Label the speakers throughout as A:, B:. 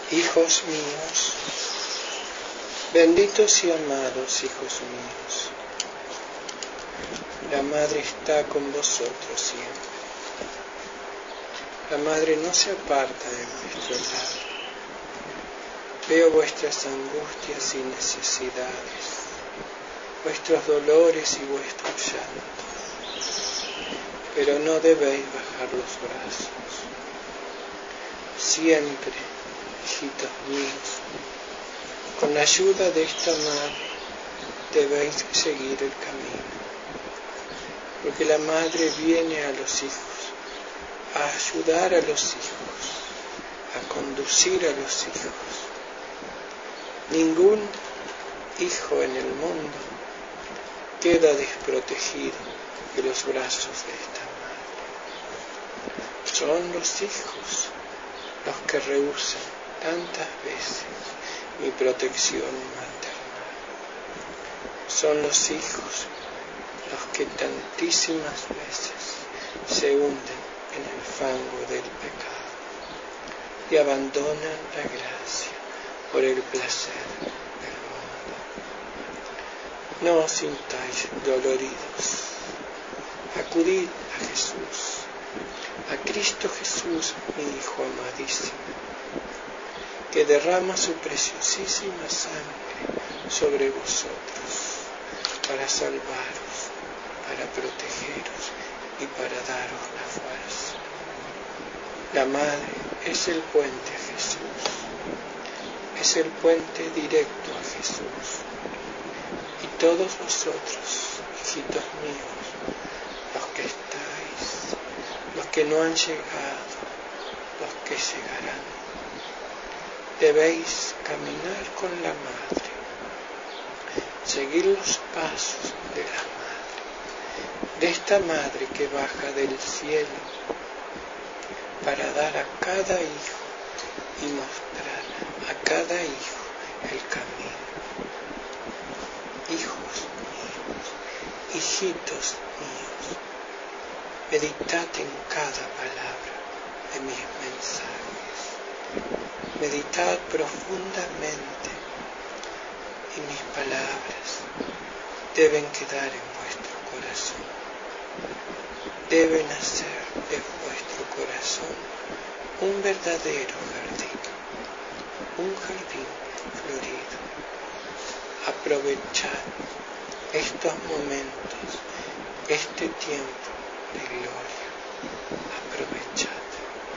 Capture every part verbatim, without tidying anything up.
A: Hijos míos, benditos y amados hijos míos, la Madre está con vosotros siempre. La Madre no se aparta de vuestro lado. Veo vuestras angustias y necesidades, vuestros dolores y vuestro llanto, pero no debéis bajar los brazos. Siempre, hijitos míos, con la ayuda de esta Madre debéis seguir el camino, porque la Madre viene a los hijos, a ayudar a los hijos, a conducir a los hijos. Ningún hijo en el mundo queda desprotegido de los brazos de esta Madre. Son los hijos los que rehúsan tantas veces mi protección maternal. Son los hijos los que tantísimas veces se hunden en el fango del pecado y abandonan la gracia por el placer del mundo. No os sintáis doloridos. Acudid a Jesús, a Cristo Jesús, mi Hijo amadísimo, que derrama su preciosísima sangre sobre vosotros para salvaros, para protegeros y para daros la fuerza. La Madre es el puente a Jesús, es el puente directo a Jesús. Y todos vosotros, hijitos míos, los que estáis, los que no han llegado, los que llegarán, debéis caminar con la Madre, seguir los pasos de la Madre, de esta Madre que baja del cielo para dar a cada hijo y mostrar a cada hijo el camino. Hijos míos, hijitos míos, meditad en cada palabra de mis mensajes, meditad profundamente y mis palabras deben quedar en vuestro corazón, deben hacer de vuestro corazón un verdadero jardín, un jardín florido. Aprovechad estos momentos, este tiempo de gloria. Aprovechad.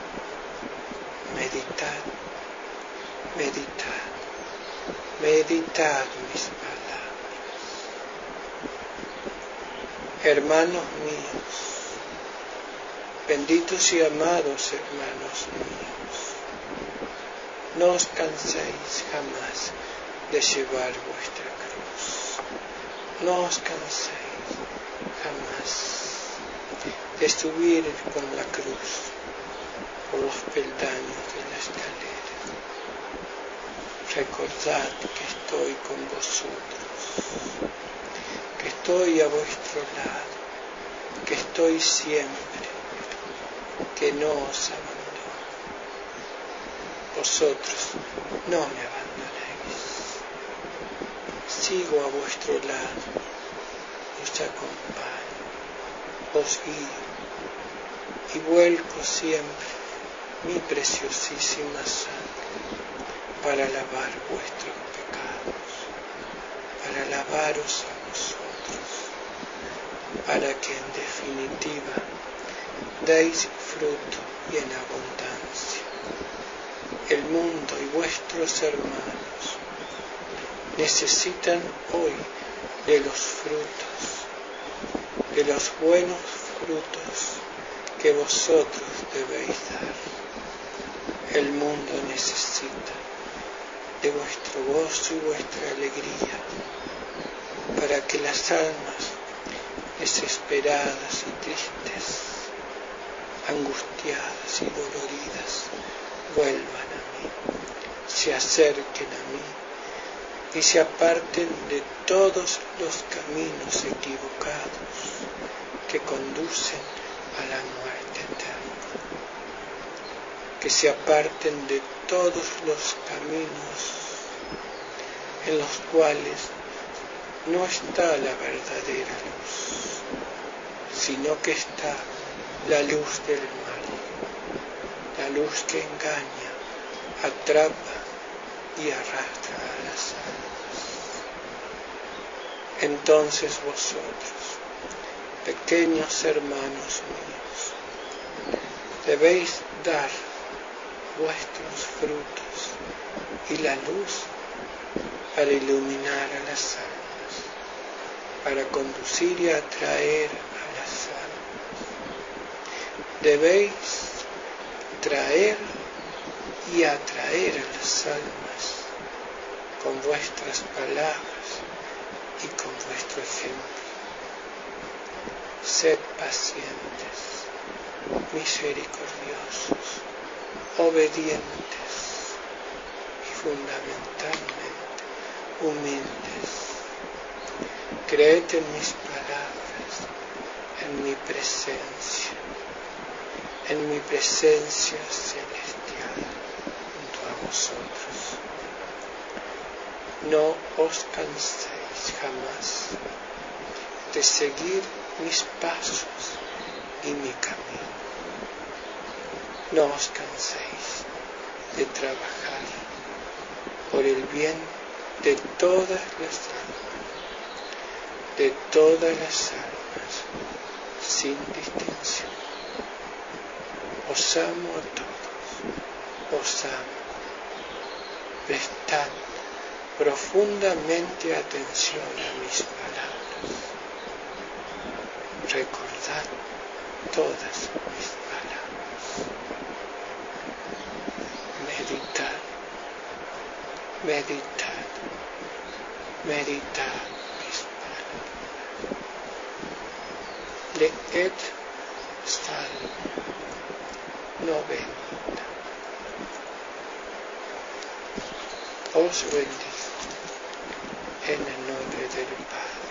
A: Meditad, meditad, meditad mis palabras. Hermanos míos, benditos y amados hermanos míos, no os canséis jamás de llevar vuestra cruz. No os canséis jamás de subir con la cruz por los peldaños de la escalera. Recordad que estoy con vosotros, que estoy a vuestro lado, que estoy siempre, que no os abandono. Vosotros no me abandonéis. Sigo a vuestro lado, os acompaño, os guío y vuelco siempre mi preciosísima sangre para lavar vuestros pecados, para lavaros a vosotros, para que en definitiva deis fruto y en abundancia. El mundo y vuestros hermanos necesitan hoy de los frutos, de los buenos frutos que vosotros debéis dar. El mundo necesita de vuestro gozo y vuestra alegría para que las almas desesperadas y tristes, angustiadas y doloridas, vuelvan a mí, se acerquen a mí y se aparten de todos los caminos equivocados que conducen a la muerte eterna. que se aparten de todos los caminos en los cuales no está la verdadera luz, sino que está la luz del mal, la luz que engaña, atrapa y arrastra a las almas. Entonces vosotros, pequeños hermanos míos, debéis dar vuestros frutos y la luz para iluminar a las almas, para conducir y atraer a las almas. Debéis traer y atraer a las almas con vuestras palabras y con vuestro ejemplo. Sed pacientes, misericordiosos, obedientes y fundamentalmente humildes. Creed en mis palabras, en mi presencia, en mi presencia celestial junto a vosotros. No os canséis jamás de seguir mis pasos y mi camino. No os canséis de trabajar por el bien de todas las almas, de todas las almas, sin distinción. Os amo a todos, os amo. Prestad profundamente atención a mis palabras. Recordad todas mis palabras. Meditad, meditad, meditad mis palabras. Leed Salmo noventa. Os bendigo en el nombre del Padre,